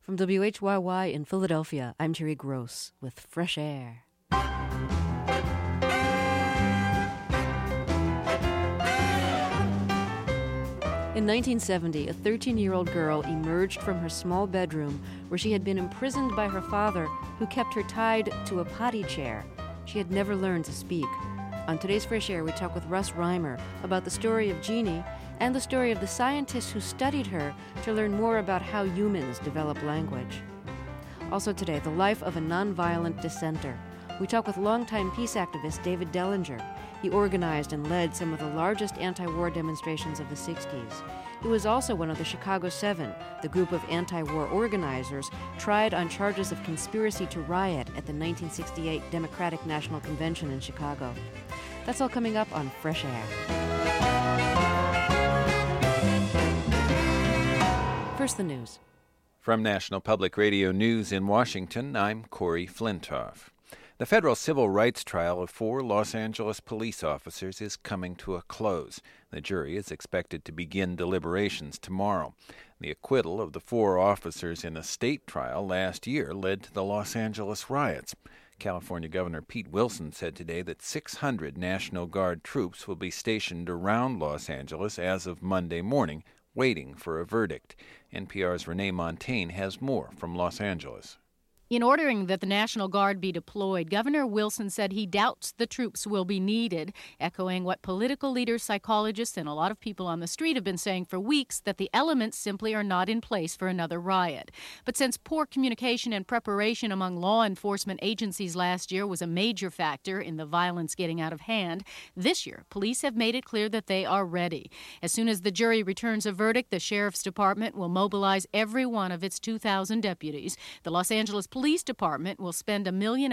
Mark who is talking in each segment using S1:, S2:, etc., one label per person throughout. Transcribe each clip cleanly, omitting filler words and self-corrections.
S1: From WHYY in Philadelphia, I'm Terry Gross with Fresh Air. In 1970, a 13-year-old girl emerged from her small bedroom where she had been imprisoned by her father, who kept her tied to a potty chair. She had never learned to speak. On today's Fresh Air, we talk with Russ Reimer about the story of Jeannie and the story of the scientists who studied her to learn more about how humans develop language. Also today, the life of a nonviolent dissenter. We talk with longtime peace activist David Dellinger. He organized and led some of the largest anti-war demonstrations of the 60s. He was also one of the Chicago Seven, the group of anti-war organizers tried on charges of conspiracy to riot at the 1968 Democratic National Convention in Chicago. That's all coming up on Fresh Air. First, the news.
S2: From National Public Radio News in Washington, I'm Corey Flintoff. The federal civil rights trial of 4 Los Angeles police officers is coming to a close. The jury is expected to begin deliberations tomorrow. The acquittal of the 4 officers in a state trial last year led to the Los Angeles riots. California Governor Pete Wilson said today that 600 National Guard troops will be stationed around Los Angeles as of Monday morning, waiting for a verdict. NPR's Renee Montagne has more from Los Angeles.
S3: In ordering that the National Guard be deployed, Governor Wilson said he doubts the troops will be needed, echoing what political leaders, psychologists, and a lot of people on the street have been saying for weeks, that the elements simply are not in place for another riot. But since poor communication and preparation among law enforcement agencies last year was a major factor in the violence getting out of hand, this year police have made it clear that they are ready. As soon as the jury returns a verdict, the Sheriff's Department will mobilize every one of its 2,000 deputies. The Los Angeles Police Department will spend $1.5 million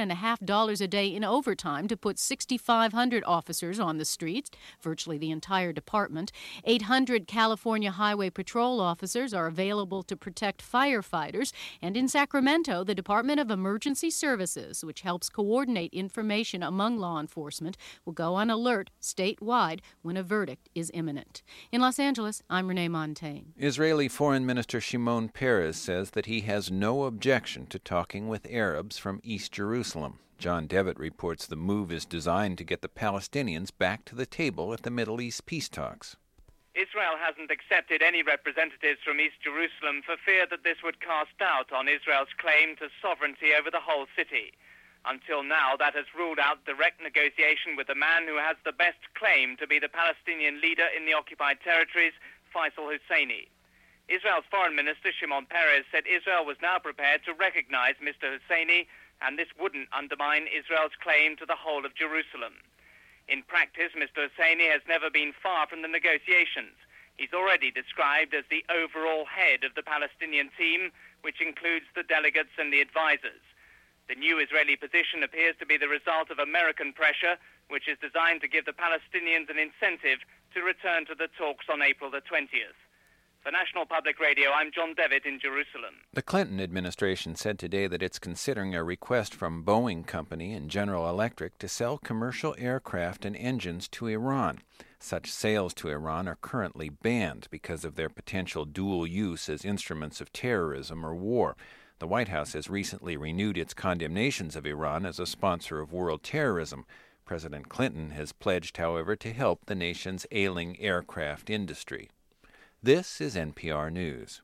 S3: a day in overtime to put 6,500 officers on the streets, virtually the entire department. 800 California Highway Patrol officers are available to protect firefighters. And in Sacramento, the Department of Emergency Services, which helps coordinate information among law enforcement, will go on alert statewide when a verdict is imminent. In Los Angeles, I'm Renee Montagne.
S2: Israeli Foreign Minister Shimon Peres says that he has no objection to talking with Arabs from East Jerusalem. John Devitt reports the move is designed to get the Palestinians back to the table at the Middle East peace talks.
S4: Israel hasn't accepted any representatives from East Jerusalem for fear that this would cast doubt on Israel's claim to sovereignty over the whole city. Until now, that has ruled out direct negotiation with the man who has the best claim to be the Palestinian leader in the occupied territories, Faisal Husseini. Israel's foreign minister, Shimon Peres, said Israel was now prepared to recognize Mr. Husseini, and this wouldn't undermine Israel's claim to the whole of Jerusalem. In practice, Mr. Husseini has never been far from the negotiations. He's already described as the overall head of the Palestinian team, which includes the delegates and the advisors. The new Israeli position appears to be the result of American pressure, which is designed to give the Palestinians an incentive to return to the talks on April the 20th. For National Public Radio, I'm John Devitt in Jerusalem.
S2: The Clinton administration said today that it's considering a request from Boeing Company and General Electric to sell commercial aircraft and engines to Iran. Such sales to Iran are currently banned because of their potential dual use as instruments of terrorism or war. The White House has recently renewed its condemnations of Iran as a sponsor of world terrorism. President Clinton has pledged, however, to help the nation's ailing aircraft industry. This is NPR News.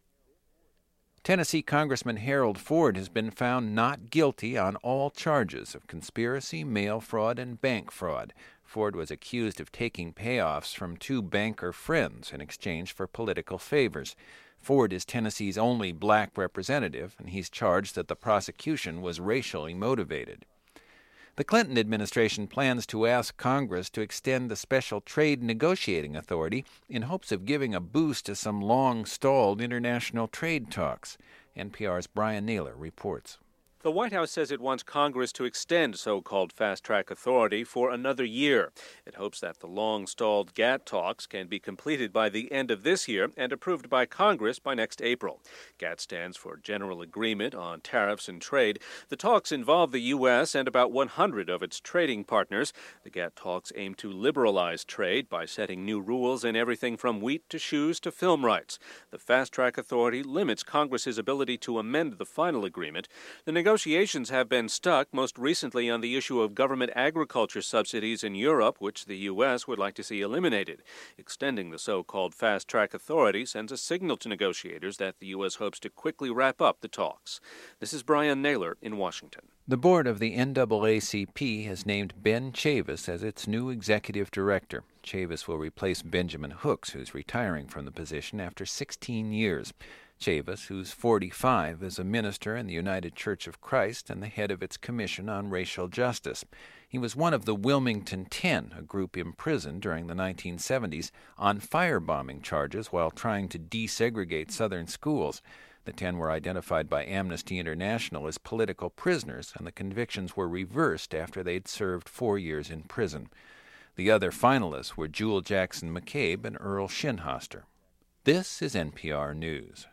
S2: Tennessee Congressman Harold Ford has been found not guilty on all charges of conspiracy, mail fraud, and bank fraud. Ford was accused of taking payoffs from 2 banker friends in exchange for political favors. Ford is Tennessee's only black representative, and he's charged that the prosecution was racially motivated. The Clinton administration plans to ask Congress to extend the Special Trade Negotiating Authority in hopes of giving a boost to some long-stalled international trade talks. NPR's Brian Naylor reports.
S5: The White House says it wants Congress to extend so-called fast-track authority for another year. It hopes that the long-stalled GATT talks can be completed by the end of this year and approved by Congress by next April. GATT stands for General Agreement on Tariffs and Trade. The talks involve the U.S. and about 100 of its trading partners. The GATT talks aim to liberalize trade by setting new rules in everything from wheat to shoes to film rights. The fast-track authority limits Congress's ability to amend the final agreement. The negotiations have been stuck, most recently on the issue of government agriculture subsidies in Europe, which the U.S. would like to see eliminated. Extending the so-called fast-track authority sends a signal to negotiators that the U.S. hopes to quickly wrap up the talks. This is Brian Naylor in Washington.
S2: The board of the NAACP has named Ben Chavis as its new executive director. Chavis will replace Benjamin Hooks, who's retiring from the position after 16 years. Chavis, who's 45, is a minister in the United Church of Christ and the head of its Commission on Racial Justice. He was one of the Wilmington 10, a group imprisoned during the 1970s on firebombing charges while trying to desegregate Southern schools. The 10 were identified by Amnesty International as political prisoners, and the convictions were reversed after they'd served 4 years in prison. The other finalists were Jewel Jackson McCabe and Earl Shinhoster. This is NPR News.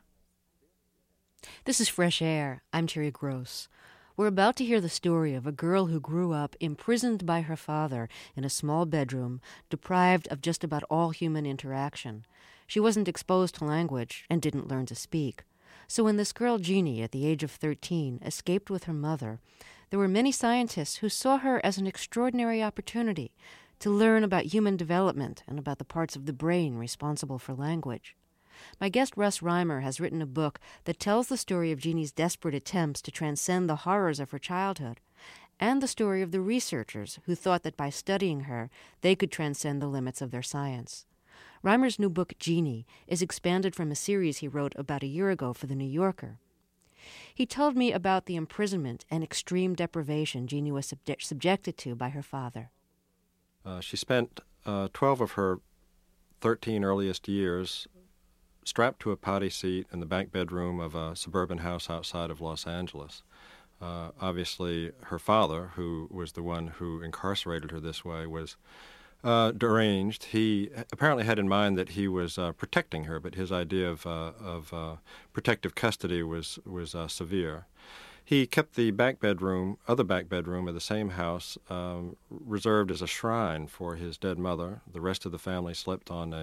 S1: This is Fresh Air. I'm Terry Gross. We're about to hear the story of a girl who grew up imprisoned by her father in a small bedroom, deprived of just about all human interaction. She wasn't exposed to language and didn't learn to speak. So when this girl, Jeannie, at the age of 13, escaped with her mother, there were many scientists who saw her as an extraordinary opportunity to learn about human development and about the parts of the brain responsible for language. My guest, Russ Reimer, has written a book that tells the story of Jeannie's desperate attempts to transcend the horrors of her childhood, and the story of the researchers who thought that by studying her, they could transcend the limits of their science. Reimer's new book, Jeannie, is expanded from a series he wrote about a year ago for The New Yorker. He told me about the imprisonment and extreme deprivation Jeannie was subjected to by her father.
S6: She spent 12 of her 13 earliest years strapped to a potty seat in the back bedroom of a suburban house outside of Los Angeles. Obviously, her father, who was the one who incarcerated her this way, was deranged. He apparently had in mind that he was protecting her, but his idea of protective custody was severe. He kept the other back bedroom of the same house, reserved as a shrine for his dead mother. The rest of the family slept on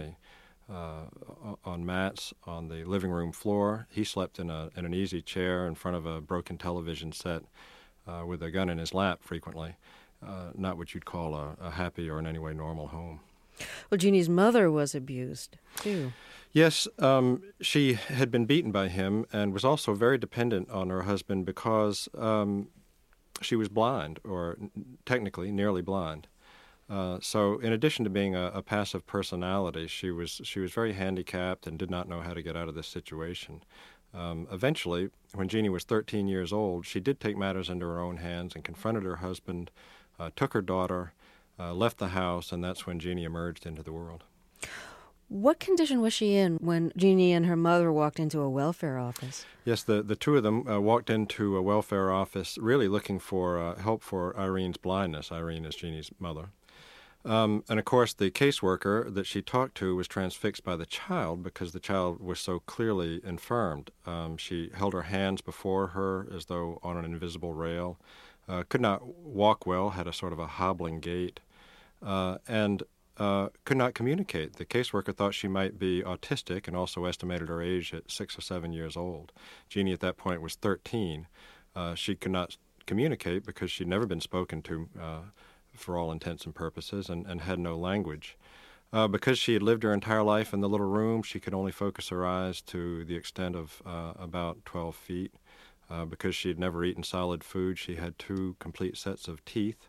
S6: mats on the living room floor. He slept in an easy chair in front of a broken television set with a gun in his lap frequently. Not what you'd call a happy or in any way normal home.
S1: Well, Jeannie's mother was abused, too.
S6: Yes, she had been beaten by him and was also very dependent on her husband because she was blind, or technically nearly blind. So in addition to being a passive personality, she was very handicapped and did not know how to get out of this situation. Eventually, when Jeannie was 13 years old, she did take matters into her own hands and confronted her husband, took her daughter, left the house, and that's when Jeannie emerged into the world.
S1: What condition was she in when Jeannie and her mother walked into a welfare office?
S6: Yes, the two of them walked into a welfare office really looking for help for Irene's blindness. Irene is Jeannie's mother. And, of course, the caseworker that she talked to was transfixed by the child because the child was so clearly infirmed. She held her hands before her as though on an invisible rail, could not walk well, had a sort of a hobbling gait, and could not communicate. The caseworker thought she might be autistic and also estimated her age at 6 or 7 years old. Jeannie at that point was 13. She could not communicate because she'd never been spoken to for all intents and purposes, and had no language. Because she had lived her entire life in the little room, she could only focus her eyes to the extent of about 12 feet. Because she had never eaten solid food, she had 2 complete sets of teeth.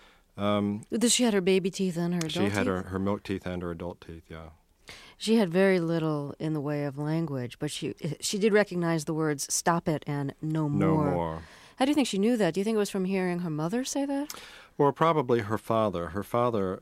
S1: She had her baby teeth and her adult teeth?
S6: She had her milk teeth and her adult teeth, yeah.
S1: She had very little in the way of language, but she did recognize the words "stop it" and "no more."
S6: No more.
S1: How do you think she knew that? Do you think it was from hearing her mother say that?
S6: Well, probably her father. Her father,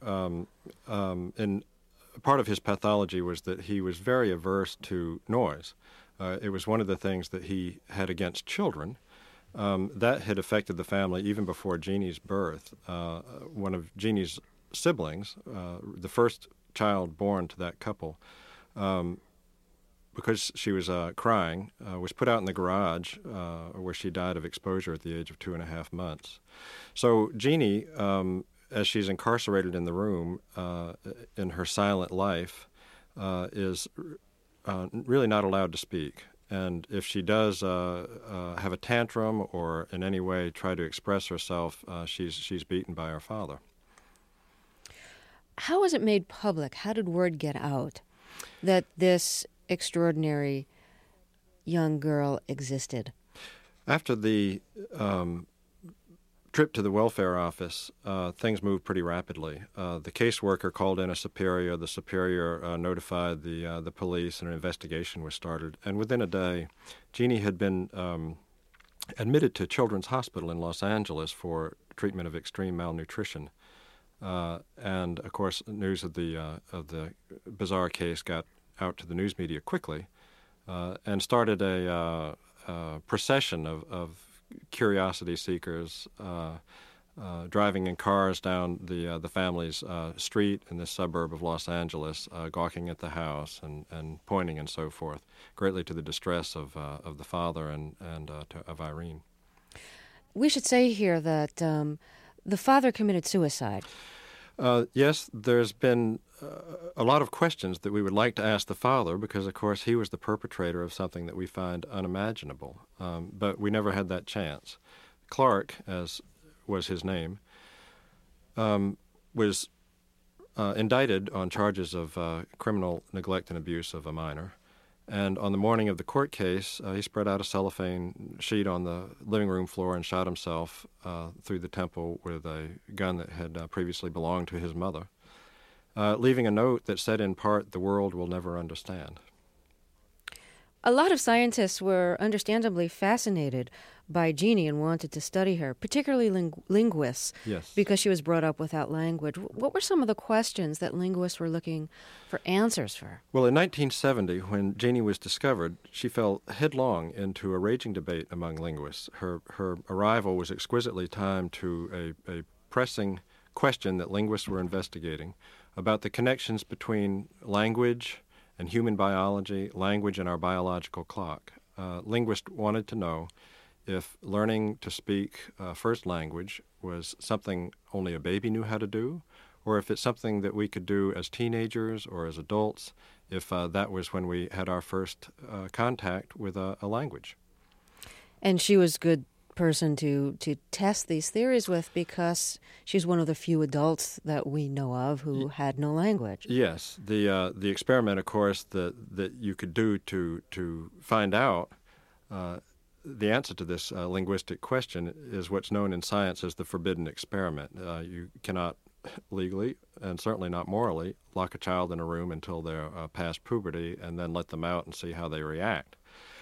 S6: in part of his pathology was that he was very averse to noise. It was one of the things that he had against children, That had affected the family even before Jeannie's birth. One of Jeannie's siblings, the first child born to that couple, because she was crying, was put out in the garage where she died of exposure at the age of 2.5 months. So Jeannie, as she's incarcerated in the room in her silent life, is really not allowed to speak. And if she does have a tantrum or in any way try to express herself, she's beaten by her father.
S1: How was it made public? How did word get out that this extraordinary young girl existed?
S6: After the trip to the welfare office, things moved pretty rapidly. The caseworker called in a superior. The superior notified the police, and an investigation was started. And within a day, Jeannie had been admitted to Children's Hospital in Los Angeles for treatment of extreme malnutrition. And of course, news of the bizarre case got out to the news media quickly, and started a procession of curiosity seekers driving in cars down the family's street in this suburb of Los Angeles, gawking at the house and pointing and so forth, greatly to the distress of the father and of Irene.
S1: We should say here that the father committed suicide.
S6: Yes, there's been a lot of questions that we would like to ask the father because, of course, he was the perpetrator of something that we find unimaginable. But we never had that chance. Clark, as was his name, was indicted on charges of criminal neglect and abuse of a minor. And on the morning of the court case, he spread out a cellophane sheet on the living room floor and shot himself through the temple with a gun that had previously belonged to his mother, leaving a note that said in part, "The world will never understand."
S1: A lot of scientists were understandably fascinated by Jeannie and wanted to study her, particularly linguists,
S6: Yes.
S1: because she was brought up without language. What were some of the questions that linguists were looking for answers for?
S6: Well, in 1970, when Jeannie was discovered, she fell headlong into a raging debate among linguists. Her arrival was exquisitely timed to a pressing question that linguists were investigating about the connections between language and human biology, language and our biological clock. Linguists wanted to know if learning to speak first language was something only a baby knew how to do, or if it's something that we could do as teenagers or as adults, if that was when we had our first contact with a language.
S1: And she was a good person to test these theories with because she's one of the few adults that we know of who had no language.
S6: Yes. The experiment, of course, that you could do to find out the answer to this linguistic question is what's known in science as the forbidden experiment. You cannot legally, and certainly not morally, lock a child in a room until they're past puberty and then let them out and see how they react.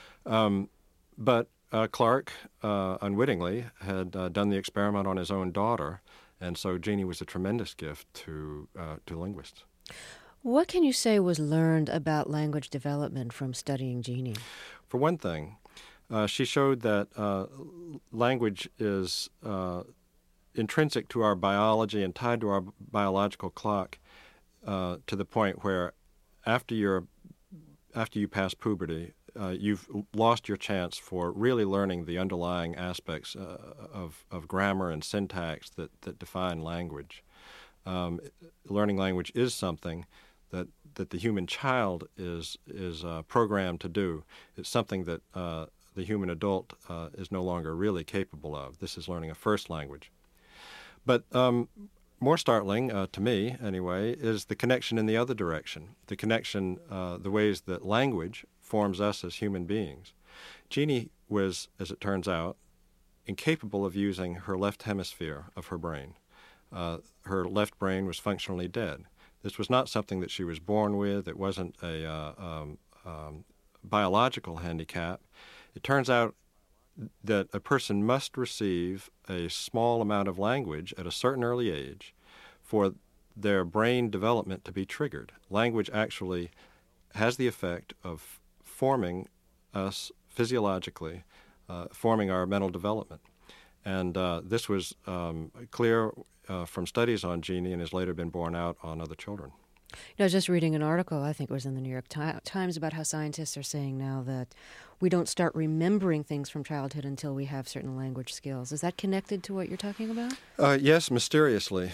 S6: But Clark, unwittingly, had done the experiment on his own daughter, and so Jeannie was a tremendous gift to linguists.
S1: What can you say was learned about language development from studying Jeannie?
S6: For one thing, she showed that language is intrinsic to our biology and tied to our biological clock to the point where after you pass puberty, you've lost your chance for really learning the underlying aspects of grammar and syntax that define language. Learning language is something that the human child is programmed to do. It's something that the human adult is no longer really capable of. This is learning a first language. But more startling, to me anyway, is the connection in the other direction, the connection, the ways that language forms us as human beings. Jeannie was, as it turns out, incapable of using her left hemisphere of her brain. Her left brain was functionally dead. This was not something that she was born with. It wasn't a biological handicap. It turns out that a person must receive a small amount of language at a certain early age for their brain development to be triggered. Language actually has the effect of forming us physiologically forming our mental development. And this was clear from studies on Jeannie and has later been borne out on other children.
S1: I was just reading an article, I think it was in the New York Times, about how scientists are saying now that we don't start remembering things from childhood until we have certain language skills. Is that connected to what you're talking about?
S6: Yes, mysteriously.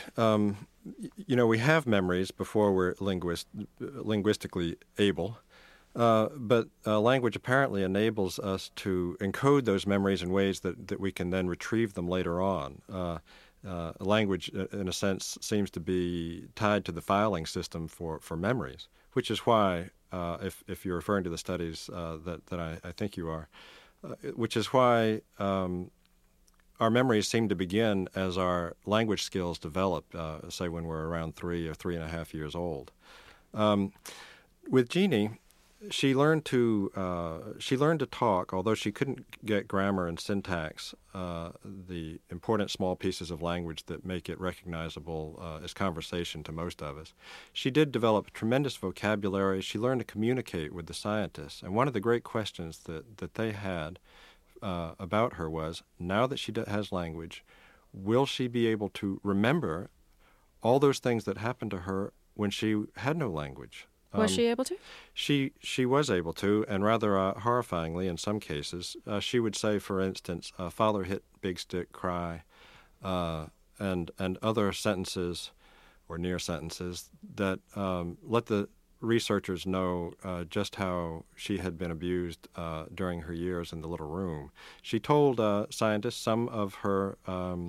S6: We have memories before we're linguistically able, but language apparently enables us to encode those memories in ways that we can then retrieve them later on. Language, in a sense, seems to be tied to the filing system for memories, which is why, if you're referring to the studies that I think you are, which is why our memories seem to begin as our language skills develop, say when we're around 3 or 3.5 years old. With Jeannie, she learned to talk, although she couldn't get grammar and syntax, the important small pieces of language that make it recognizable as conversation to most of us. She did develop tremendous vocabulary. She learned to communicate with the scientists. And one of the great questions that they had about her was, now that she has language, will she be able to remember all those things that happened to her when she had no language?
S1: Was she able to?
S6: She was able to, and rather horrifyingly in some cases. She would say, for instance, "Father hit big stick, cry," and other sentences or near sentences that let the researchers know just how she had been abused during her years in the little room. She told scientists some of her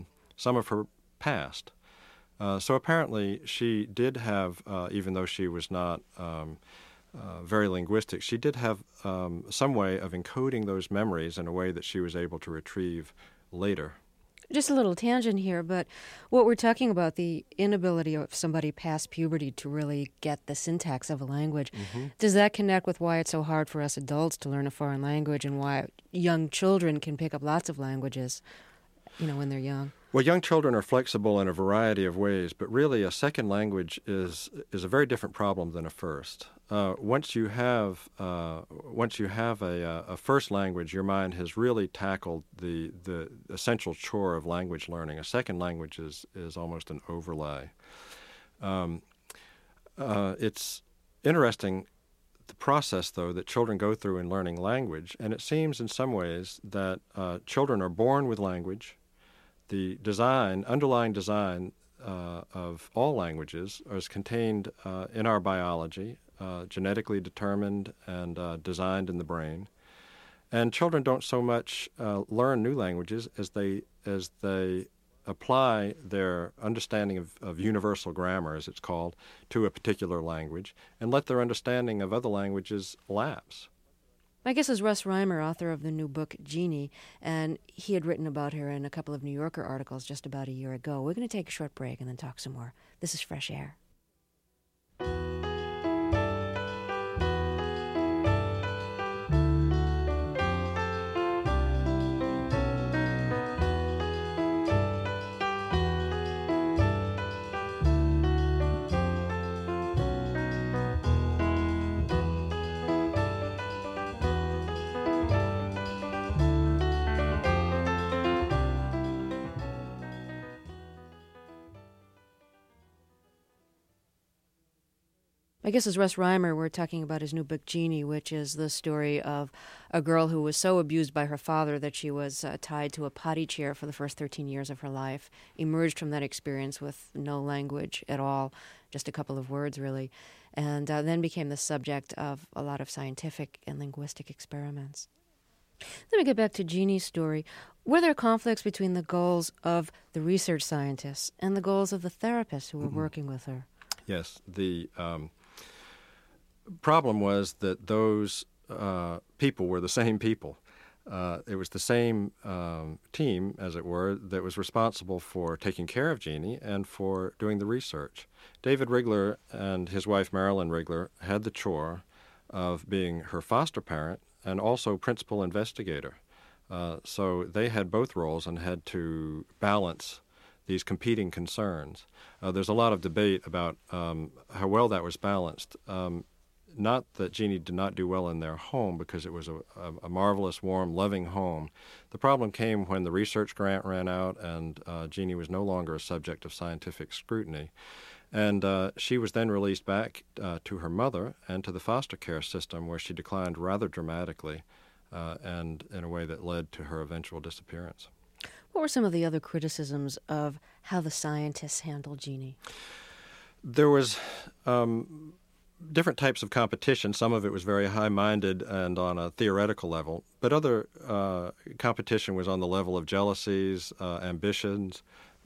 S6: past. So apparently she did have, even though she was not very linguistic, she did have some way of encoding those memories in a way that she was able to retrieve later.
S1: Just a little tangent here, but what we're talking about, the inability of somebody past puberty to really get the syntax of a language, does that connect with why it's so hard for us adults to learn a foreign language and why young children can pick up lots of languages, when they're young?
S6: Well, young children are flexible in a variety of ways, but really a second language is a very different problem than a first. Once you have a first language, your mind has really tackled the essential chore of language learning. A second language is almost an overlay. It's interesting, the process, though, that children go through in learning language, and it seems in some ways that children are born with language. The underlying design of all languages is contained in our biology, genetically determined and designed in the brain. And children don't so much learn new languages as they apply their understanding of universal grammar, as it's called, to a particular language, and let their understanding of other languages lapse.
S1: My guest is Russ Reimer, author of the new book, Jeannie, and he had written about her in a couple of New Yorker articles just about a year ago. We're going to take a short break and then talk some more. This is Fresh Air. I guess as Russ Reimer, we're talking about his new book, Jeannie, which is the story of a girl who was so abused by her father that she was tied to a potty chair for the first 13 years of her life, emerged from that experience with no language at all, just a couple of words, really, and then became the subject of a lot of scientific and linguistic experiments. Let me get back to Jeannie's story. Were there conflicts between the goals of the research scientists and the goals of the therapists who were working with her?
S6: Yes, the problem was that those people were the same people. It was the same team, as it were, that was responsible for taking care of Jeannie and for doing the research. David Rigler and his wife Marilyn Rigler had the chore of being her foster parent and also principal investigator. So they had both roles and had to balance these competing concerns. There's a lot of debate about how well that was balanced. not that Jeannie did not do well in their home, because it was a marvelous, warm, loving home. The problem came when the research grant ran out and Jeannie was no longer a subject of scientific scrutiny. And she was then released back to her mother and to the foster care system, where she declined rather dramatically and in a way that led to her eventual disappearance.
S1: What were some of the other criticisms of how the scientists handled Jeannie?
S6: There was different types of competition. Some of it was very high-minded and on a theoretical level, but other competition was on the level of jealousies, ambitions,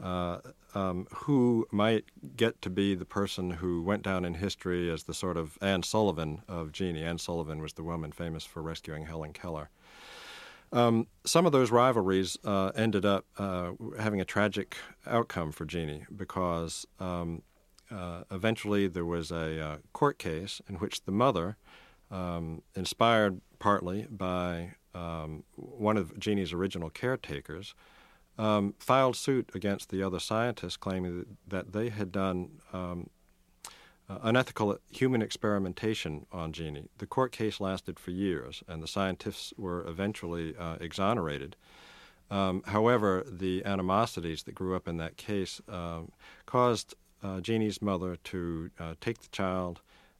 S6: who might get to be the person who went down in history as the sort of Anne Sullivan of Jeannie. Anne Sullivan was the woman famous for rescuing Helen Keller. Some of those rivalries ended up having a tragic outcome for Jeannie, because eventually there was a court case in which the mother, inspired partly by one of Jeannie's original caretakers, filed suit against the other scientists, claiming that they had done unethical human experimentation on Jeannie. The court case lasted for years, and the scientists were eventually exonerated. However, the animosities that grew up in that case caused Jeannie's mother to take the child,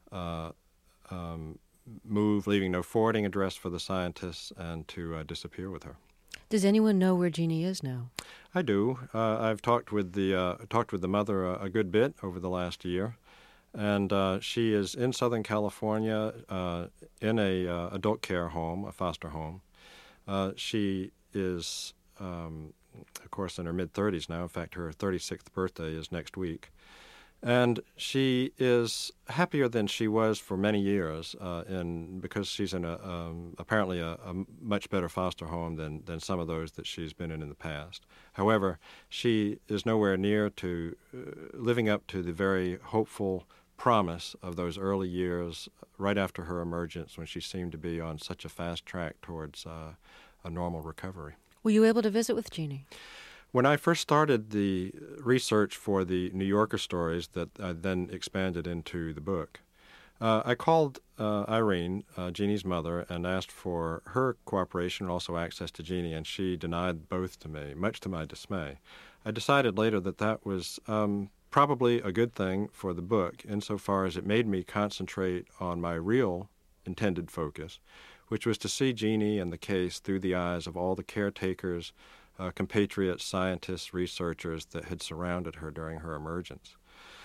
S6: move, leaving no forwarding address for the scientists, and to disappear with her.
S1: Does anyone know where Jeannie is now?
S6: I do. I've talked with the mother a good bit over the last year, and she is in Southern California in a adult care home, a foster home. She is, of course, in her mid-30s now. In fact, her 36th birthday is next week. And she is happier than she was for many years, because she's in apparently a much better foster home than some of those that she's been in the past. However, she is nowhere near to living up to the very hopeful promise of those early years right after her emergence, when she seemed to be on such a fast track towards a normal recovery.
S1: Were you able to visit with Jeannie?
S6: When I first started the research for the New Yorker stories that I then expanded into the book, I called Irene, Jeannie's mother, and asked for her cooperation and also access to Jeannie, and she denied both to me, much to my dismay. I decided later that was probably a good thing for the book, insofar as it made me concentrate on my real intended focus, which was to see Jeannie and the case through the eyes of all the caretakers, compatriots, scientists, researchers that had surrounded her during her emergence.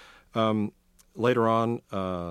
S6: Later on,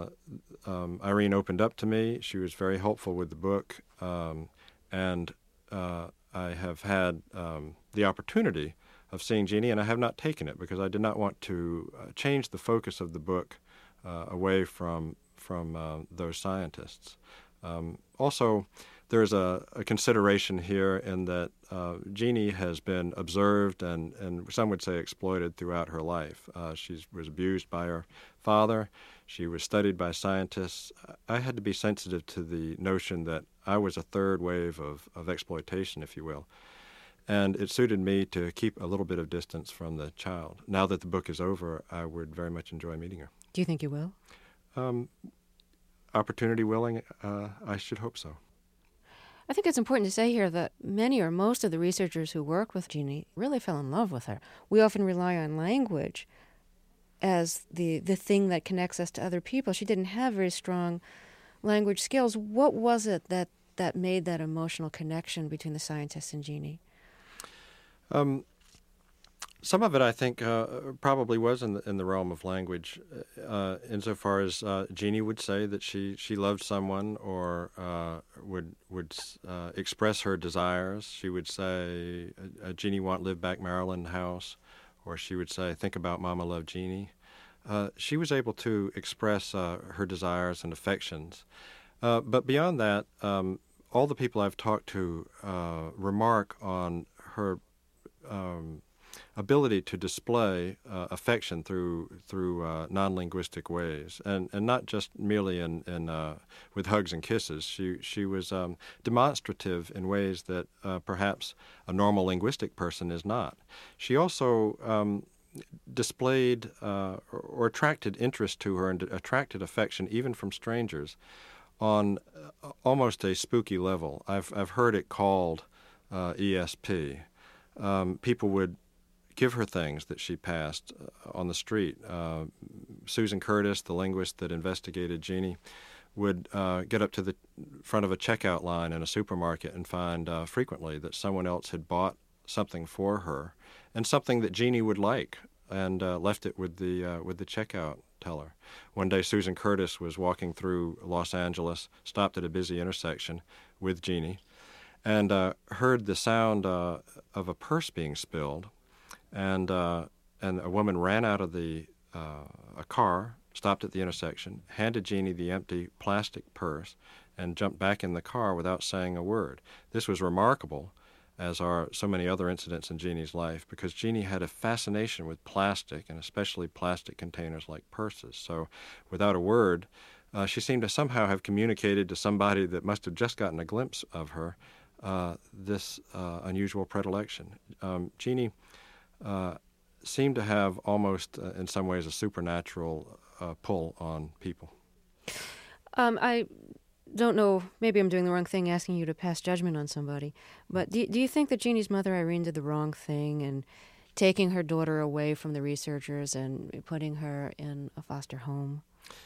S6: Irene opened up to me. She was very helpful with the book, and I have had the opportunity of seeing Jeannie, and I have not taken it because I did not want to change the focus of the book away from those scientists. Also, there's a consideration here in that Jeannie has been observed and some would say exploited throughout her life. She was abused by her father. She was studied by scientists. I had to be sensitive to the notion that I was a third wave of exploitation, if you will. And it suited me to keep a little bit of distance from the child. Now that the book is over, I would very much enjoy meeting her.
S1: Do you think you will?
S6: Opportunity willing, I should hope so.
S1: I think it's important to say here that many or most of the researchers who work with Jeannie really fell in love with her. We often rely on language as the thing that connects us to other people. She didn't have very strong language skills. What was it that made that emotional connection between the scientists and Jeannie?
S6: Some of it, I think, probably was in the realm of language, insofar as Jeannie would say that she loved someone or would express her desires. She would say, "Jeannie want live back Maryland house," or she would say, "Think about Mama love Jeannie." She was able to express her desires and affections, but beyond that, all the people I've talked to remark on her ability to display affection through non-linguistic ways, and not just merely in with hugs and kisses. She was demonstrative in ways that perhaps a normal linguistic person is not. She also displayed or attracted interest to her and attracted affection even from strangers on almost a spooky level. I've heard it called ESP. People would give her things that she passed on the street. Susan Curtis, the linguist that investigated Jeannie, would get up to the front of a checkout line in a supermarket and find frequently that someone else had bought something for her and something that Jeannie would like, and left it with the checkout teller. One day, Susan Curtis was walking through Los Angeles, stopped at a busy intersection with Jeannie, and heard the sound of a purse being spilled, and a woman ran out of a car, stopped at the intersection, handed Jeannie the empty plastic purse, and jumped back in the car without saying a word. This was remarkable, as are so many other incidents in Jeannie's life, because Jeannie had a fascination with plastic, and especially plastic containers like purses. So without a word, she seemed to somehow have communicated to somebody that must have just gotten a glimpse of her this unusual predilection. Jeannie seemed to have almost, in some ways, a supernatural pull on people.
S1: I don't know, maybe I'm doing the wrong thing asking you to pass judgment on somebody, but do you think that Jeannie's mother, Irene, did the wrong thing in taking her daughter away from the researchers and putting her in a foster home?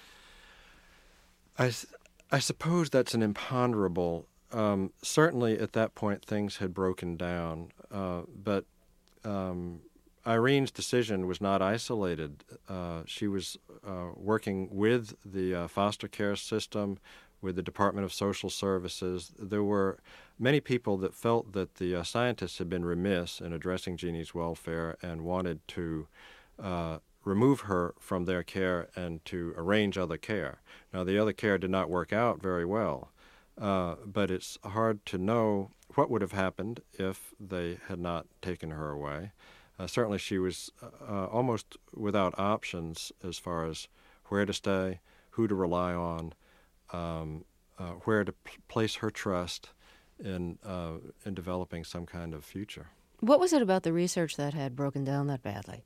S6: I suppose that's an imponderable. Certainly at that point things had broken down, but Irene's decision was not isolated. She was working with the foster care system, with the Department of Social Services. There were many people that felt that the scientists had been remiss in addressing Jeannie's welfare and wanted to remove her from their care and to arrange other care. Now, the other care did not work out very well, but it's hard to know what would have happened if they had not taken her away. Certainly she was almost without options as far as where to stay, who to rely on, where to place her trust in developing some kind of future.
S1: What was it about the research that had broken down that badly?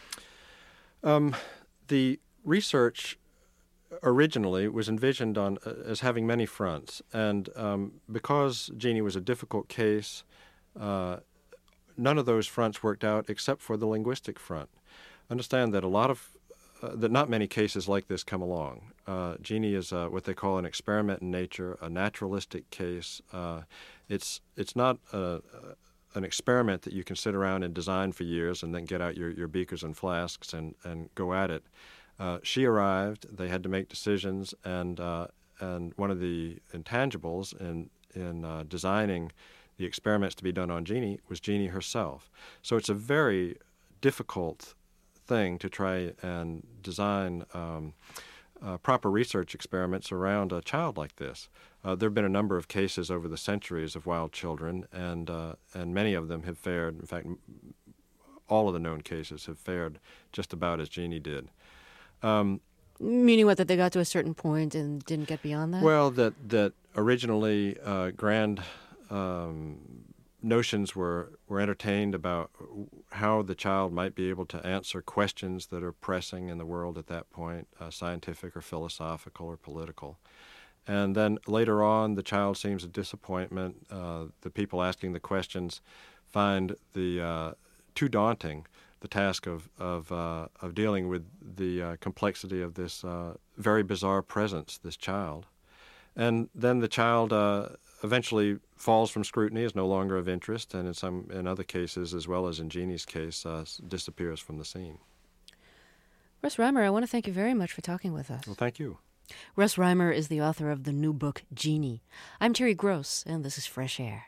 S6: The research originally was envisioned as having many fronts, and because Jeannie was a difficult case, none of those fronts worked out except for the linguistic front. Understand that that not many cases like this come along. Jeannie is what they call an experiment in nature, a naturalistic case. It's not an experiment that you can sit around and design for years and then get out your beakers and flasks and go at it. She arrived. They had to make decisions, and one of the intangibles in designing the experiments to be done on Jeannie was Jeannie herself. So it's a very difficult thing to try and design proper research experiments around a child like this. There have been a number of cases over the centuries of wild children, and many of them have fared, in fact, all of the known cases have fared just about as Jeannie did.
S1: Meaning what, that they got to a certain point and didn't get beyond that?
S6: Well, that originally grand notions were entertained about how the child might be able to answer questions that are pressing in the world at that point, scientific or philosophical or political. And then later on, the child seems a disappointment. The people asking the questions find too daunting the task of dealing with the complexity of this very bizarre presence, this child. And then the child eventually falls from scrutiny, is no longer of interest, and in other cases, as well as in Jeannie's case, disappears from the scene.
S1: Russ Reimer, I want to thank you very much for talking with us.
S6: Well, thank you.
S1: Russ Reimer is the author of the new book, Jeannie. I'm Terry Gross, and this is Fresh Air.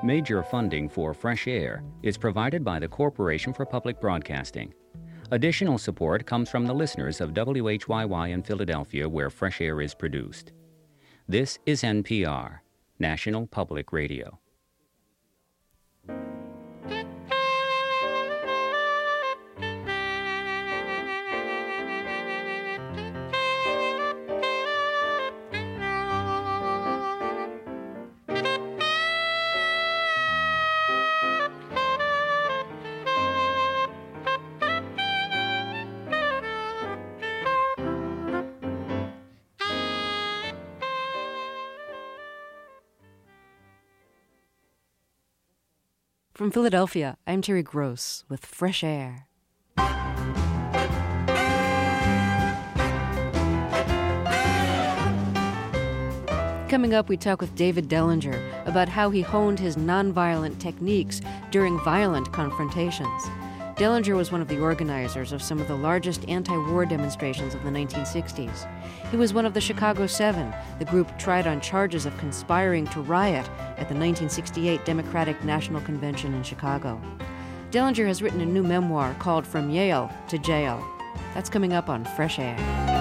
S7: Major funding for Fresh Air is provided by the Corporation for Public Broadcasting. Additional support comes from the listeners of WHYY in Philadelphia, where Fresh Air is produced. This is NPR, National Public Radio.
S1: From Philadelphia, I'm Terry Gross with Fresh Air. Coming up, we talk with David Dellinger about how he honed his nonviolent techniques during violent confrontations. Dellinger was one of the organizers of some of the largest anti-war demonstrations of the 1960s. He was one of the Chicago Seven, the group tried on charges of conspiring to riot at the 1968 Democratic National Convention in Chicago. Dellinger has written a new memoir called From Yale to Jail. That's coming up on Fresh Air.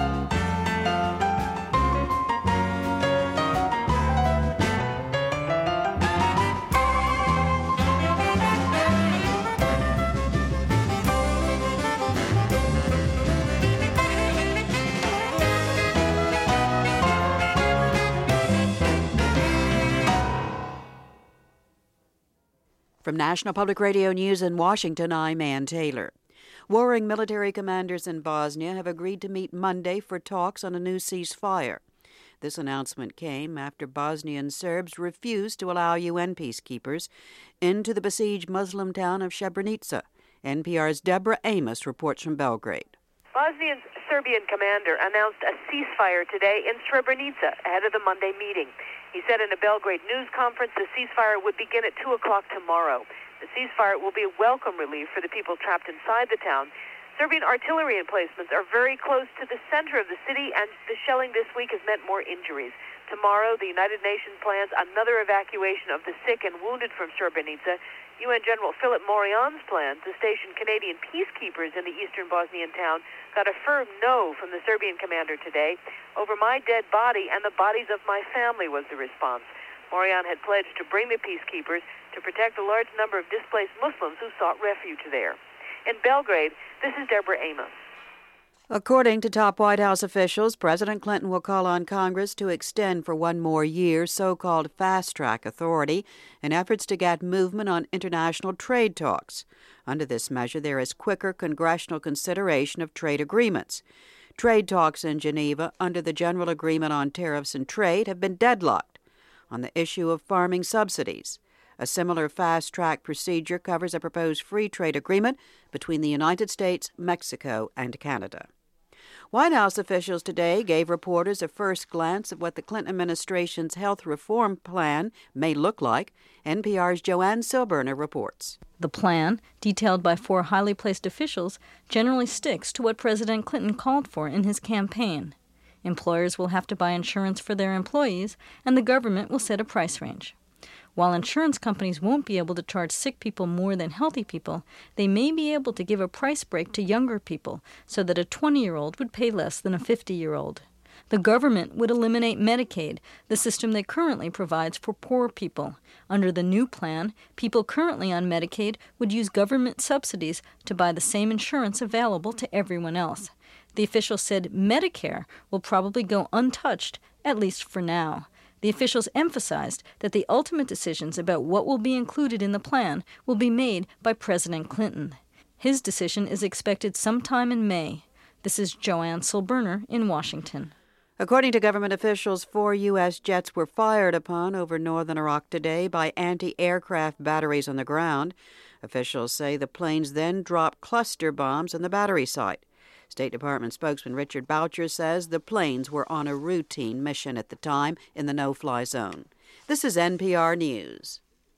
S8: From National Public Radio News in Washington, I'm Ann Taylor. Warring military commanders in Bosnia have agreed to meet Monday for talks on a new ceasefire. This announcement came after Bosnian Serbs refused to allow UN peacekeepers into the besieged Muslim town of Srebrenica. NPR's Deborah Amos reports from Belgrade.
S9: Bosnia's Serbian commander announced a ceasefire today in Srebrenica ahead of the Monday meeting. He said in a Belgrade news conference the ceasefire would begin at 2 o'clock tomorrow. The ceasefire will be a welcome relief for the people trapped inside the town. Serbian artillery emplacements are very close to the center of the city, and the shelling this week has meant more injuries. Tomorrow, the United Nations plans another evacuation of the sick and wounded from Srebrenica. UN General Philip Morion's plan to station Canadian peacekeepers in the eastern Bosnian town got a firm no from the Serbian commander today. Over my dead body and the bodies of my family was the response. Morion had pledged to bring the peacekeepers to protect a large number of displaced Muslims who sought refuge there. In Belgrade, this is Deborah Amos.
S8: According to top White House officials, President Clinton will call on Congress to extend for one more year so-called fast-track authority in efforts to get movement on international trade talks. Under this measure, there is quicker congressional consideration of trade agreements. Trade talks in Geneva under the General Agreement on Tariffs and Trade have been deadlocked on the issue of farming subsidies. A similar fast-track procedure covers a proposed free trade agreement between the United States, Mexico, and Canada. White House officials today gave reporters a first glance at what the Clinton administration's health reform plan may look like. NPR's Joanne Silberner reports.
S10: The plan, detailed by 4 highly placed officials, generally sticks to what President Clinton called for in his campaign. Employers will have to buy insurance for their employees, and the government will set a price range. While insurance companies won't be able to charge sick people more than healthy people, they may be able to give a price break to younger people so that a 20-year-old would pay less than a 50-year-old. The government would eliminate Medicaid, the system that currently provides for poor people. Under the new plan, people currently on Medicaid would use government subsidies to buy the same insurance available to everyone else. The official said Medicare will probably go untouched, at least for now. The officials emphasized that the ultimate decisions about what will be included in the plan will be made by President Clinton. His decision is expected sometime in May. This is Joanne Silberner in Washington.
S8: According to government officials, 4 U.S. jets were fired upon over northern Iraq today by anti-aircraft batteries on the ground. Officials say the planes then dropped cluster bombs on the battery site. State Department spokesman Richard Boucher says the planes were on a routine mission at the time in the no-fly zone. This is NPR News.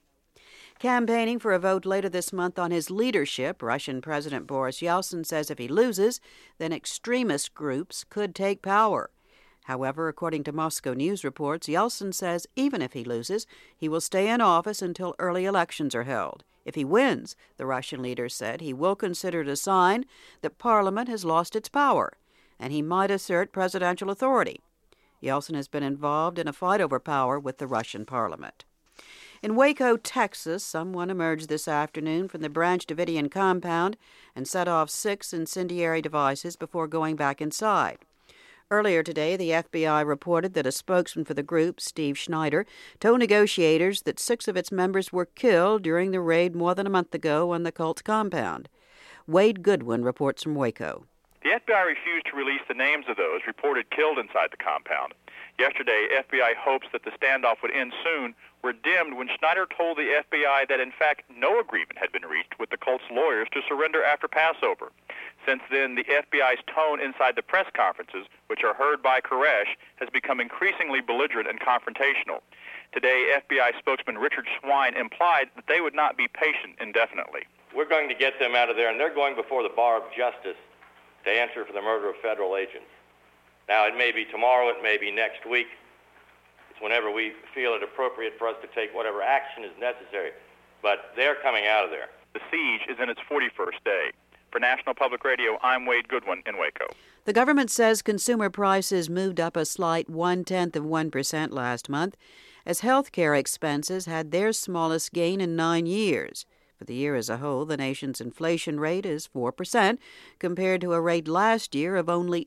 S8: Campaigning for a vote later this month on his leadership, Russian President Boris Yeltsin says if he loses, then extremist groups could take power. However, according to Moscow News reports, Yeltsin says even if he loses, he will stay in office until early elections are held. If he wins, the Russian leader said, he will consider it a sign that Parliament has lost its power, and he might assert presidential authority. Yeltsin has been involved in a fight over power with the Russian Parliament. In Waco, Texas, someone emerged this afternoon from the Branch Davidian compound and set off 6 incendiary devices before going back inside. Earlier today, the FBI reported that a spokesman for the group, Steve Schneider, told negotiators that 6 of its members were killed during the raid more than a month ago on the cult's compound. Wade Goodwin reports from Waco.
S11: The FBI refused to release the names of those reported killed inside the compound. Yesterday, FBI hopes that the standoff would end soon were dimmed when Schneider told the FBI that, in fact, no agreement had been reached with the cult's lawyers to surrender after Passover. Since then, the FBI's tone inside the press conferences, which are heard by Koresh, has become increasingly belligerent and confrontational. Today, FBI spokesman Richard Swine implied that they would not be patient indefinitely.
S12: We're going to get them out of there, and they're going before the bar of justice to answer for the murder of federal agents. Now, it may be tomorrow, it may be next week. It's whenever we feel it appropriate for us to take whatever action is necessary. But they're coming out of there.
S11: The siege is in its 41st day. For National Public Radio, I'm Wade Goodwin in Waco.
S8: The government says consumer prices moved up a slight 0.1% last month, as health care expenses had their smallest gain in 9 years. For the year as a whole, the nation's inflation rate is 4%, compared to a rate last year of only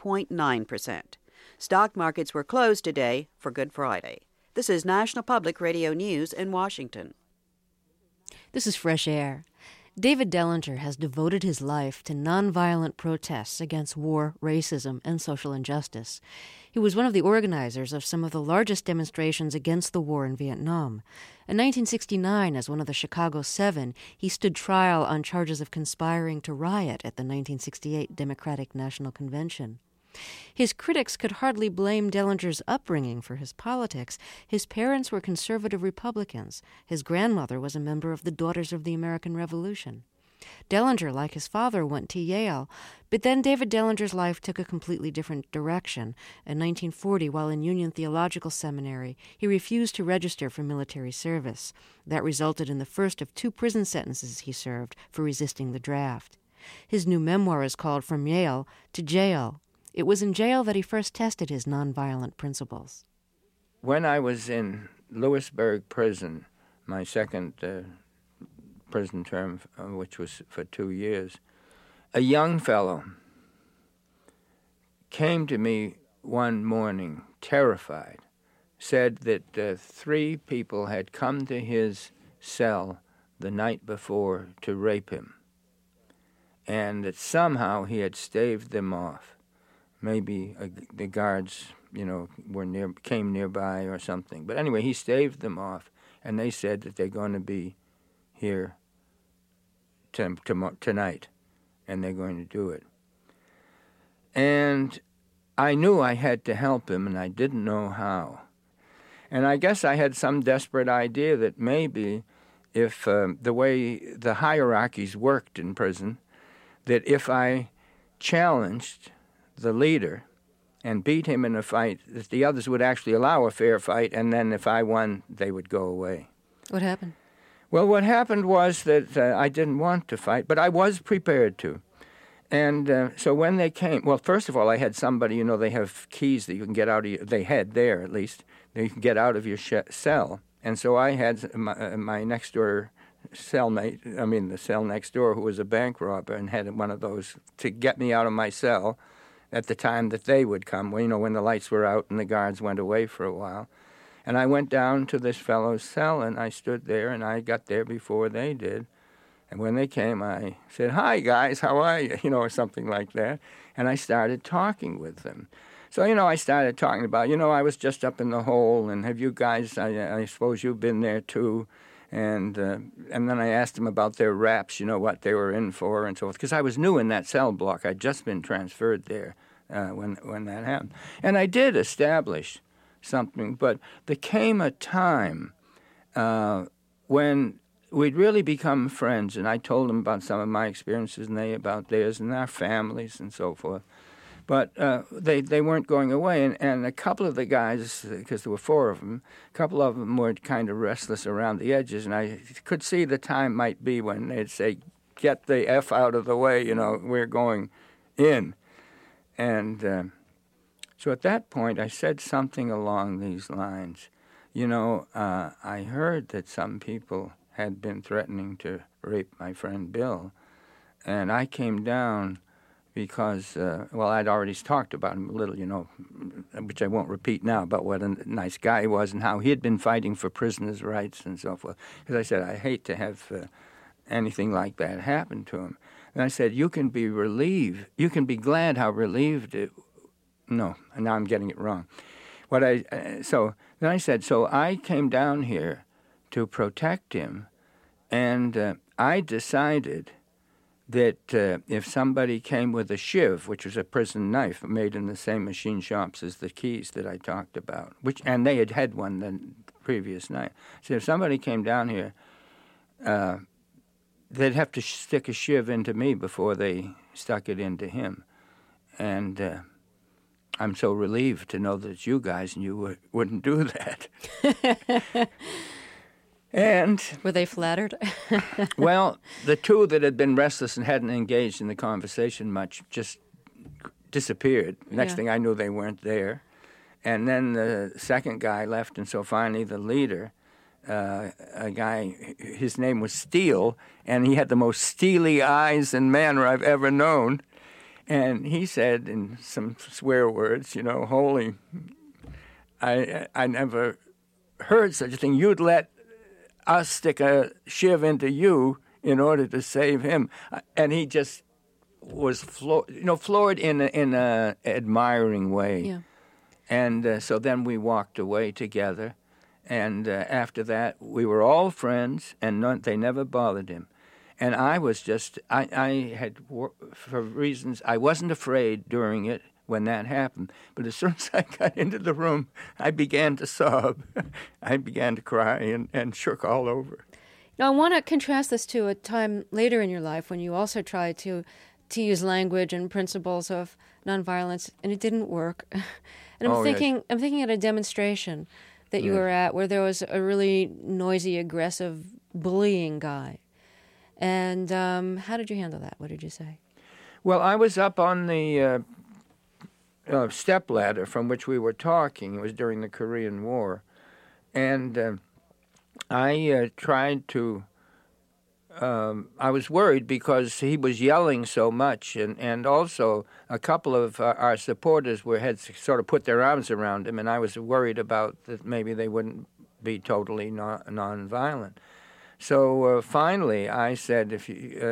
S8: 2.9%. Stock markets were closed today for Good Friday. This is National Public Radio News in Washington.
S1: This is Fresh Air. David Dellinger has devoted his life to nonviolent protests against war, racism, and social injustice. He was one of the organizers of some of the largest demonstrations against the war in Vietnam. In 1969, as one of the Chicago Seven, he stood trial on charges of conspiring to riot at the 1968 Democratic National Convention. His critics could hardly blame Dellinger's upbringing for his politics. His parents were conservative Republicans. His grandmother was a member of the Daughters of the American Revolution. Dellinger, like his father, went to Yale, but then David Dellinger's life took a completely different direction. In 1940, while in Union Theological Seminary, he refused to register for military service. That resulted in the first of 2 prison sentences he served for resisting the draft. His new memoir is called From Yale to Jail. It was in jail that he first tested his nonviolent principles.
S13: When I was in Lewisburg prison, my second prison term, which was for 2 years, a young fellow came to me one morning, terrified, said that 3 people had come to his cell the night before to rape him, and that somehow he had staved them off. Maybe the guards, came nearby or something. But anyway, he staved them off, and they said that they're going to be here tonight, and they're going to do it. And I knew I had to help him, and I didn't know how. And I guess I had some desperate idea that maybe if the way the hierarchies worked in prison, that if I challenged the leader and beat him in a fight, that the others would actually allow a fair fight, and then if I won, they would go away.
S1: What happened?
S13: Well, what happened was that I didn't want to fight, but I was prepared to. And so when they came, well, first of all, I had somebody, they have keys that you can get out of they had there at least, that you can get out of your cell. And so I had my next-door cellmate, the cell next door, who was a bank robber, and had one of those to get me out of my cell at the time that they would come, when the lights were out and the guards went away for a while. And I went down to this fellow's cell, and I stood there, and I got there before they did. And when they came, I said, "Hi, guys, how are you?" Or something like that. And I started talking with them. So, I started talking about, I was just up in the hole, and have you guys, I suppose you've been there too. And then I asked them about their raps, what they were in for and so forth, because I was new in that cell block. I'd just been transferred there when that happened. And I did establish something, but there came a time when we'd really become friends, and I told them about some of my experiences and they about theirs and our families and so forth. But they weren't going away, and a couple of the guys, because there were 4 of them, a couple of them were kind of restless around the edges, and I could see the time might be when they'd say, "Get the F out of the way, we're going in." And so at that point, I said something along these lines. I heard that some people had been threatening to rape my friend Bill, and I came down because, I'd already talked about him a little, which I won't repeat now, about what a nice guy he was and how he had been fighting for prisoners' rights and so forth. Because I said, I hate to have anything like that happen to him. And I said, you can be relieved. You can be glad how relieved it. No, now I'm getting it wrong. So then I said, so I came down here to protect him, and I decided that if somebody came with a shiv, which was a prison knife made in the same machine shops as the keys that I talked about, and they had one the previous night. So if somebody came down here, they'd have to stick a shiv into me before they stuck it into him. And I'm so relieved to know that it's you guys and you wouldn't do that. And
S1: were they flattered?
S13: Well, the 2 that had been restless and hadn't engaged in the conversation much just disappeared. Next thing I knew, they weren't there. And then the second guy left, and so finally the leader, a guy, his name was Steele, and he had the most steely eyes and manner I've ever known. And he said in some swear words, holy, I never heard such a thing. You'd let us stick a shiv into you in order to save him. And he just was floored in a admiring way. Yeah. And so then we walked away together. And after that, we were all friends, and they never bothered him. And I was just, I had, for reasons, I wasn't afraid during it when that happened. But as soon as I got into the room, I began to sob. I began to cry and shook all over.
S1: Now, I want to contrast this to a time later in your life when you also tried to use language and principles of nonviolence, and it didn't work. And I'm thinking at a demonstration that you were at where there was a really noisy, aggressive, bullying guy. And how did you handle that? What did you say?
S13: Well, I was up on the step ladder from which we were talking. It was during the Korean War. And I tried to... I was worried because he was yelling so much, and also a couple of our supporters had sort of put their arms around him, and I was worried about that maybe they wouldn't be totally nonviolent. So finally, I said, if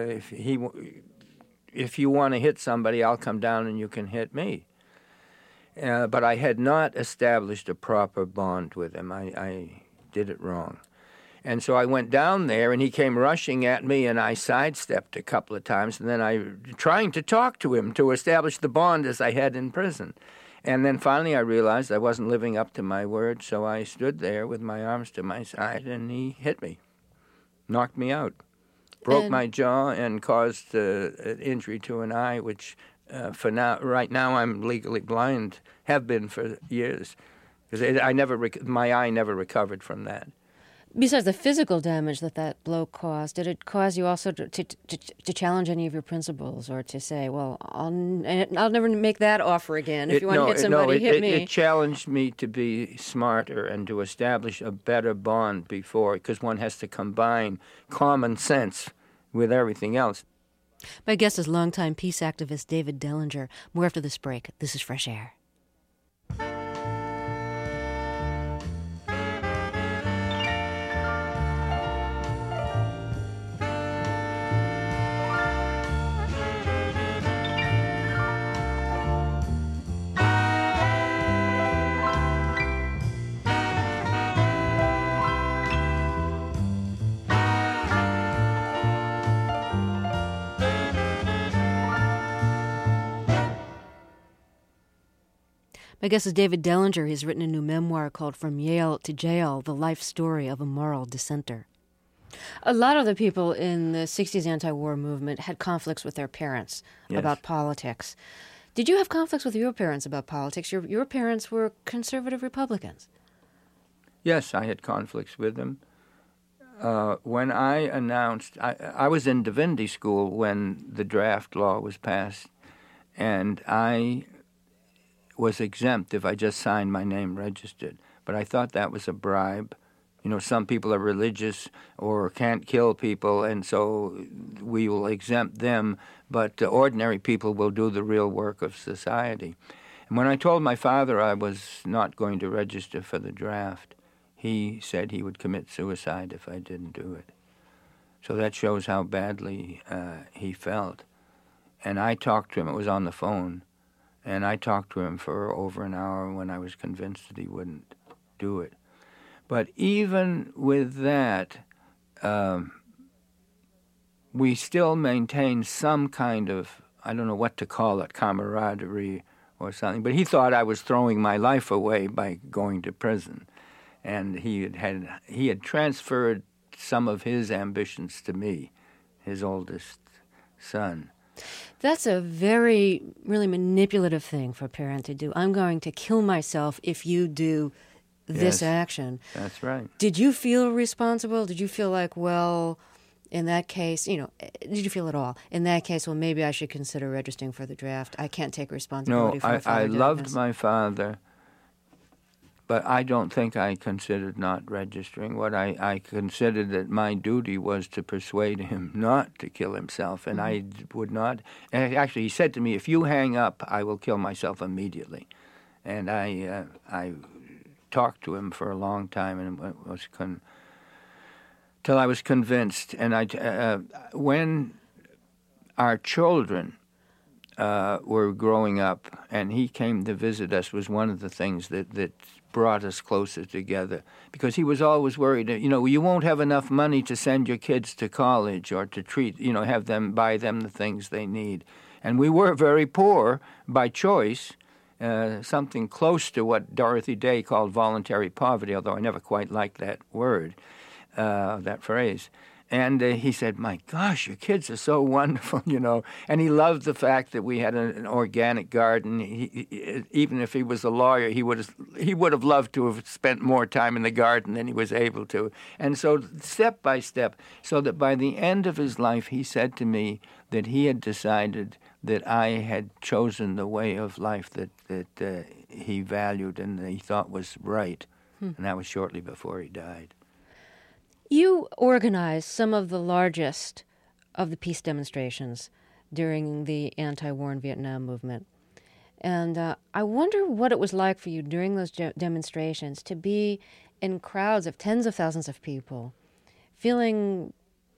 S13: you want to hit somebody, I'll come down and you can hit me. But I had not established a proper bond with him. I did it wrong. And so I went down there, and he came rushing at me, and I sidestepped a couple of times, and then trying to talk to him to establish the bond as I had in prison. And then finally I realized I wasn't living up to my word, so I stood there with my arms to my side, and he hit me, knocked me out, broke my jaw, and caused an injury to an eye, which right now I'm legally blind, have been for years, because my eye never recovered from that.
S1: Besides the physical damage that blow caused, did it cause you also to challenge any of your principles, or to say, well, I'll never make that offer again. If you want to hit somebody, hit me.
S13: It challenged me to be smarter and to establish a better bond before, because one has to combine common sense with everything else.
S1: My guest is longtime peace activist David Dellinger. More after this break. This is Fresh Air. My guest is David Dellinger. He's written a new memoir called From Yale to Jail, The Life Story of a Moral Dissenter. A lot of the people in the 60s anti-war movement had conflicts with their parents about politics. Did you have conflicts with your parents about politics? Your parents were conservative Republicans.
S13: Yes, I had conflicts with them. When I announced, I was in divinity school when the draft law was passed, and I was exempt if I just signed my name registered. But I thought that was a bribe. You know, some people are religious or can't kill people, and so we will exempt them, but ordinary people will do the real work of society. And when I told my father I was not going to register for the draft, he said he would commit suicide if I didn't do it. So that shows how badly he felt. And I talked to him. It was on the phone. And I talked to him for over an hour when I was convinced that he wouldn't do it. But even with that, we still maintained some kind of, I don't know what to call it, camaraderie or something. But he thought I was throwing my life away by going to prison. And he had transferred some of his ambitions to me, his oldest son.
S1: That's a very, really manipulative thing for a parent to do. I'm going to kill myself if you do this action.
S13: That's right.
S1: Did you feel responsible? Did you feel like, well, in that case, did you feel at all? In that case, well, maybe I should consider registering for the draft. I can't take responsibility for
S13: No, I loved my father. But I don't think I considered not registering. What I considered that my duty was to persuade him not to kill himself, and I would not. And actually, he said to me, if you hang up, I will kill myself immediately. And I talked to him for a long time, and was till I was convinced. And when our children were growing up, and he came to visit us, was one of the things that brought us closer together, because he was always worried, you won't have enough money to send your kids to college or to have them, buy them the things they need. And we were very poor by choice, something close to what Dorothy Day called voluntary poverty, although I never quite liked that word, that phrase. And he said, my gosh, your kids are so wonderful, And he loved the fact that we had an organic garden. Even if he was a lawyer, he would have loved to have spent more time in the garden than he was able to. And so step by step, so that by the end of his life, he said to me that he had decided that I had chosen the way of life that he valued and that he thought was right. And that was shortly before he died.
S1: You organized some of the largest of the peace demonstrations during the anti-war in Vietnam movement. And I wonder what it was like for you during those demonstrations to be in crowds of tens of thousands of people, feeling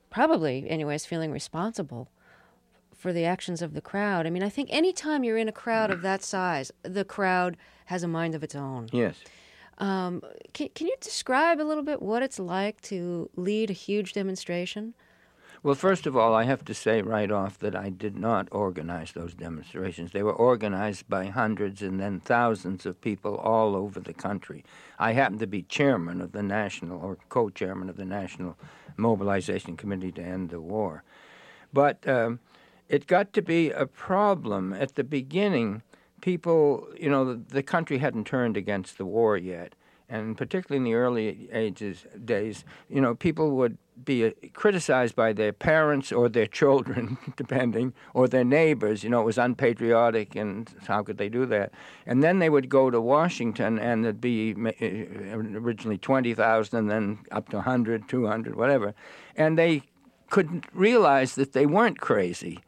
S1: responsible for the actions of the crowd. I mean, I think any time you're in a crowd of that size, the crowd has a mind of its own.
S13: Yes.
S1: Can you describe a little bit what it's like to lead a huge demonstration?
S13: Well, first of all, I have to say right off that I did not organize those demonstrations. They were organized by hundreds and then thousands of people all over the country. I happened to be chairman of the national, or co-chairman of the National Mobilization Committee to End the War. But it got to be a problem. At the beginning, people, the country hadn't turned against the war yet. And particularly in the early days, people would be criticized by their parents or their children, depending, or their neighbors. It was unpatriotic, and how could they do that? And then they would go to Washington, and there'd be originally 20,000, and then up to 100, 200, whatever. And they couldn't realize that they weren't crazy,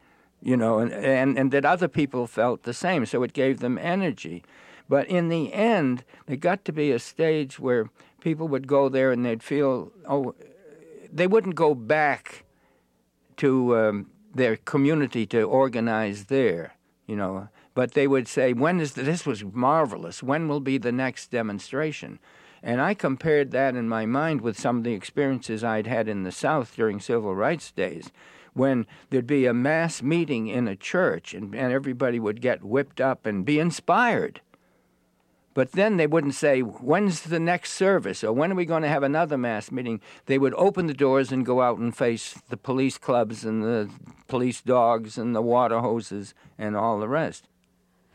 S13: and that other people felt the same. So it gave them energy. But in the end, there got to be a stage where people would go there and they'd feel, they wouldn't go back to their community to organize there, But they would say, this was marvelous. When will be the next demonstration? And I compared that in my mind with some of the experiences I'd had in the South during civil rights days, when there'd be a mass meeting in a church and everybody would get whipped up and be inspired. But then they wouldn't say, when's the next service, or when are we going to have another mass meeting? They would open the doors and go out and face the police clubs and the police dogs and the water hoses and all the rest.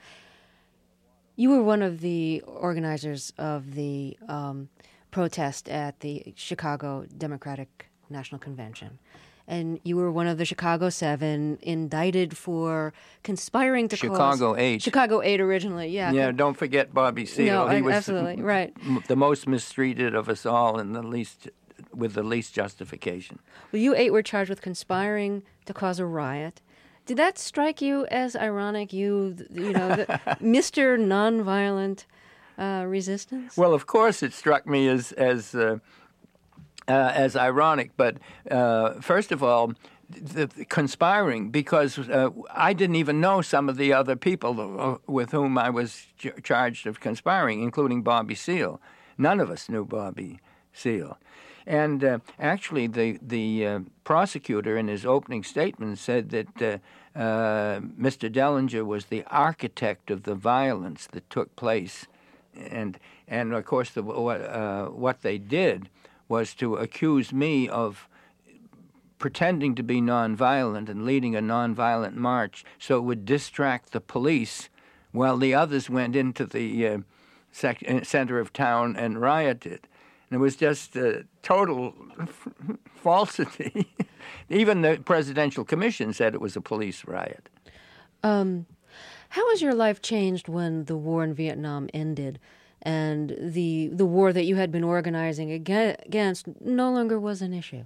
S1: You were one of the organizers of the protest at the Chicago Democratic National Convention. And you were one of the Chicago 7 indicted for conspiring to
S13: Chicago 8.
S1: Chicago 8 originally, yeah.
S13: Yeah, don't forget Bobby Seale.
S1: No,
S13: he was
S1: absolutely, right.
S13: The most mistreated of us all and with the least justification.
S1: Well, you 8 were charged with conspiring to cause a riot. Did that strike you as ironic, Mr. Nonviolent resistance?
S13: Well, of course it struck me as ironic, but first of all, the conspiring, because I didn't even know some of the other people with whom I was charged of conspiring, including Bobby Seale. None of us knew Bobby Seale. And actually, the prosecutor in his opening statement said that Mr. Dellinger was the architect of the violence that took place, and of course, what they did was to accuse me of pretending to be nonviolent and leading a nonviolent march so it would distract the police while the others went into the center of town and rioted. And it was just total falsity. Even the Presidential Commission said it was a police riot.
S1: How has your life changed when the war in Vietnam ended and the war that you had been organizing against no longer was an issue?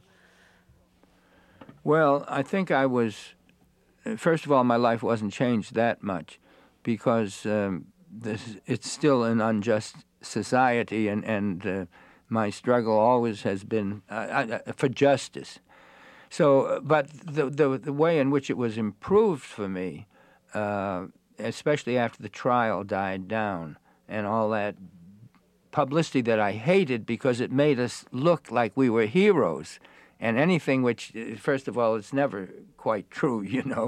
S13: Well, I think I was... First of all, my life wasn't changed that much because it's still an unjust society, and my struggle always has been for justice. So, but the way in which it was improved for me, especially after the trial died down and all that publicity that I hated because it made us look like we were heroes, and anything which, first of all, it's never quite true,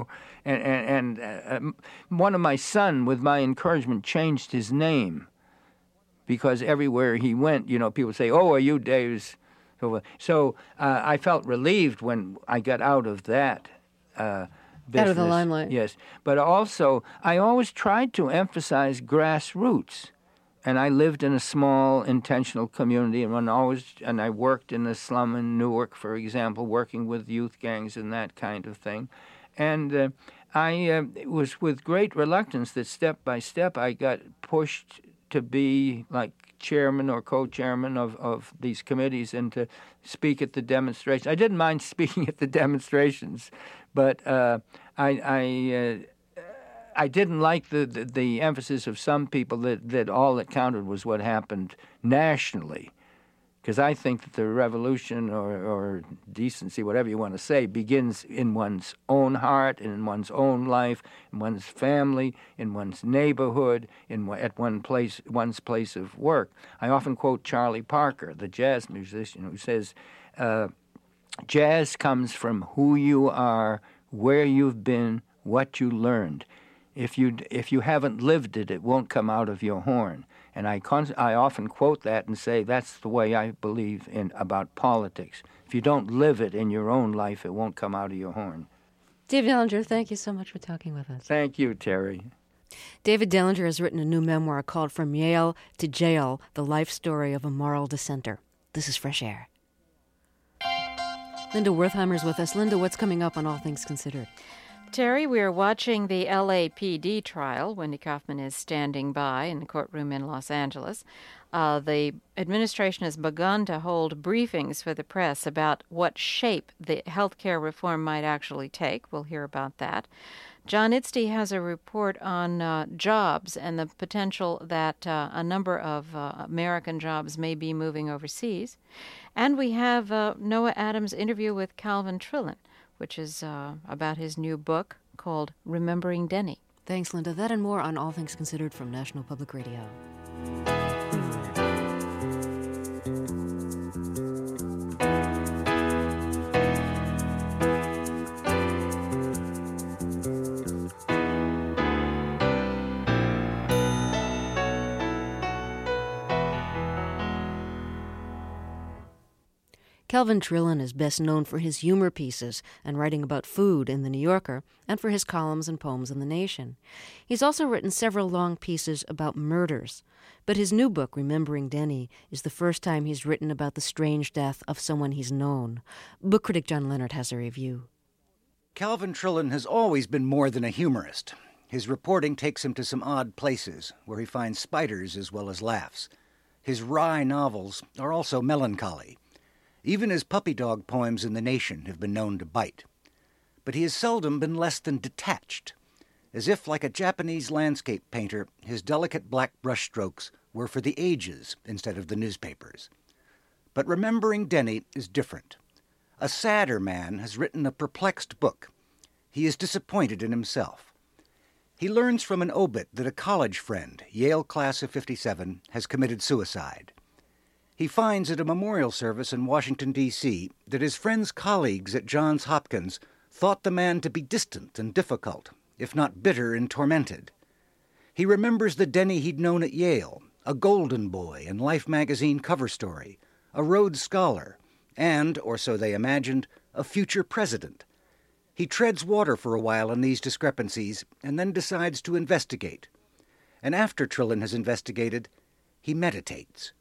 S13: And one of my son, with my encouragement, changed his name. Because everywhere he went, people say, "Oh, are you Dave's?" So I felt relieved when I got out of that business.
S1: Out of the limelight.
S13: Yes. But also, I always tried to emphasize grassroots. And I lived in a small, intentional community, and I worked in a slum in Newark, for example, working with youth gangs and that kind of thing. And it was with great reluctance that step by step I got pushed to be like chairman or co-chairman of these committees and to speak at the demonstrations. I didn't mind speaking at the demonstrations, but I didn't like the emphasis of some people that all that counted was what happened nationally. Because I think that the revolution or decency, whatever you want to say, begins in one's own heart, and in one's own life, in one's family, in one's neighborhood, at one's place of work. I often quote Charlie Parker, the jazz musician, who says, "Jazz comes from who you are, where you've been, what you learned. If you haven't lived it, it won't come out of your horn." And I often quote that and say that's the way I believe about politics. If you don't live it in your own life, it won't come out of your horn.
S1: Dave Dellinger, thank you so much for talking with us.
S13: Thank you, Terry.
S1: David Dellinger has written a new memoir called From Yale to Jail, The Life Story of a Moral Dissenter. This is Fresh Air. Linda Wertheimer's with us. Linda, what's coming up on All Things Considered?
S3: Terry, we are watching the LAPD trial. Wendy Kaufman is standing by in the courtroom in Los Angeles. The administration has begun to hold briefings for the press about what shape the health care reform might actually take. We'll hear about that. John Itzty has a report on jobs and the potential that a number of American jobs may be moving overseas. And we have Noah Adams' interview with Calvin Trillin, which is about his new book called Remembering Denny.
S1: Thanks, Linda. That and more on All Things Considered from National Public Radio. Calvin Trillin is best known for his humor pieces and writing about food in The New Yorker, and for his columns and poems in The Nation. He's also written several long pieces about murders, but his new book, Remembering Denny, is the first time he's written about the strange death of someone he's known. Book critic John Leonard has a review.
S14: Calvin Trillin has always been more than a humorist. His reporting takes him to some odd places, where he finds spiders as well as laughs. His wry novels are also melancholy. Even his puppy dog poems in The Nation have been known to bite. But he has seldom been less than detached, as if, like a Japanese landscape painter, his delicate black brushstrokes were for the ages instead of the newspapers. But Remembering Denny is different. A sadder man has written a perplexed book. He is disappointed in himself. He learns from an obit that a college friend, Yale class of '57, has committed suicide. He finds at a memorial service in Washington, D.C., that his friend's colleagues at Johns Hopkins thought the man to be distant and difficult, if not bitter and tormented. He remembers the Denny he'd known at Yale, a golden boy and Life magazine cover story, a Rhodes Scholar, and, or so they imagined, a future president. He treads water for a while on these discrepancies and then decides to investigate. And after Trillin has investigated, he meditates.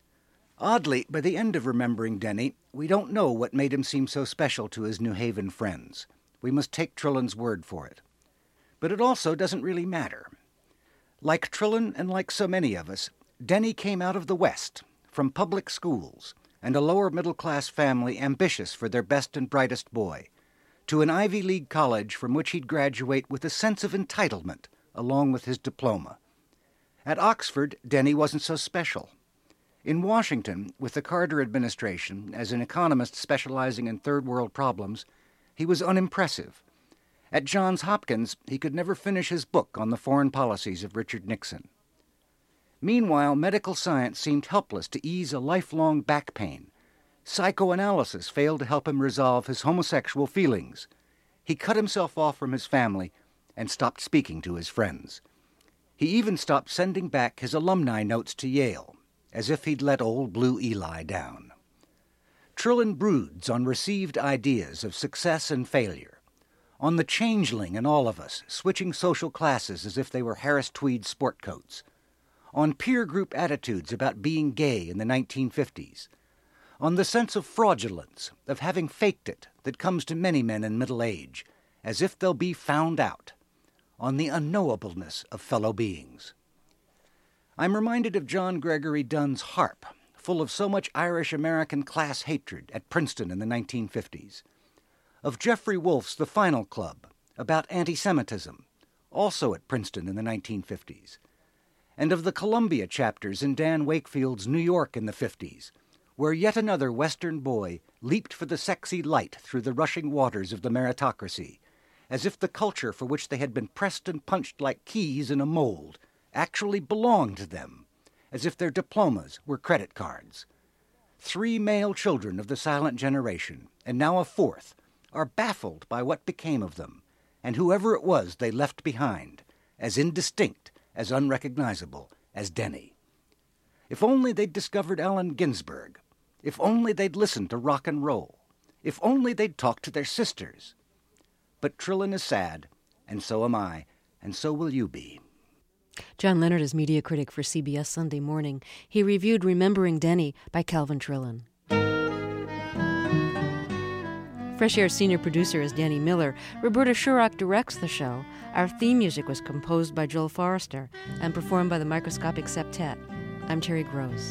S14: Oddly, by the end of Remembering Denny, we don't know what made him seem so special to his New Haven friends. We must take Trillin's word for it. But it also doesn't really matter. Like Trillin and like so many of us, Denny came out of the West, from public schools, and a lower-middle-class family ambitious for their best and brightest boy, to an Ivy League college from which he'd graduate with a sense of entitlement, along with his diploma. At Oxford, Denny wasn't so special. In Washington, with the Carter administration, as an economist specializing in third-world problems, he was unimpressive. At Johns Hopkins, he could never finish his book on the foreign policies of Richard Nixon. Meanwhile, medical science seemed helpless to ease a lifelong back pain. Psychoanalysis failed to help him resolve his homosexual feelings. He cut himself off from his family and stopped speaking to his friends. He even stopped sending back his alumni notes to Yale, as if he'd let old Blue Eli down. Trillin broods on received ideas of success and failure, on the changeling in all of us, switching social classes as if they were Harris tweed sport coats, on peer group attitudes about being gay in the 1950s, on the sense of fraudulence, of having faked it, that comes to many men in middle age, as if they'll be found out, on the unknowableness of fellow beings. I'm reminded of John Gregory Dunn's Harp, full of so much Irish-American class hatred at Princeton in the 1950s. Of Jeffrey Wolf's The Final Club, about anti-Semitism, also at Princeton in the 1950s. And of the Columbia chapters in Dan Wakefield's New York in the 50s, where yet another Western boy leaped for the sexy light through the rushing waters of the meritocracy, as if the culture for which they had been pressed and punched like keys in a mold actually belonged to them, as if their diplomas were credit cards. 3 male children of the silent generation, and now a 4th, are baffled by what became of them, and whoever it was they left behind, as indistinct, as unrecognizable as Denny. If only they'd discovered Allen Ginsberg. If only they'd listened to rock and roll. If only they'd talked to their sisters. But Trillin is sad, and so am I, and so will you be.
S1: John Leonard is media critic for CBS Sunday Morning. He reviewed Remembering Denny by Calvin Trillin. Fresh Air's senior producer is Danny Miller. Roberta Shurrock directs the show. Our theme music was composed by Joel Forrester and performed by the Microscopic Septet. I'm Terry Gross.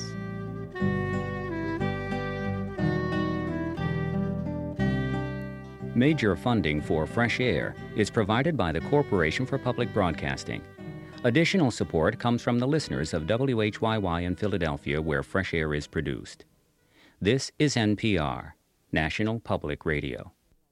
S7: Major funding for Fresh Air is provided by the Corporation for Public Broadcasting. Additional support comes from the listeners of WHYY in Philadelphia, where Fresh Air is produced. This is NPR, National Public Radio.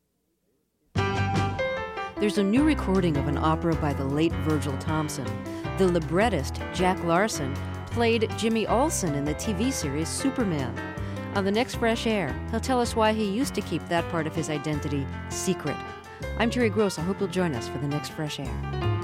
S1: There's a new recording of an opera by the late Virgil Thomson. The librettist, Jack Larson, played Jimmy Olsen in the TV series Superman. On the next Fresh Air, he'll tell us why he used to keep that part of his identity secret. I'm Terry Gross. I hope you'll join us for the next Fresh Air.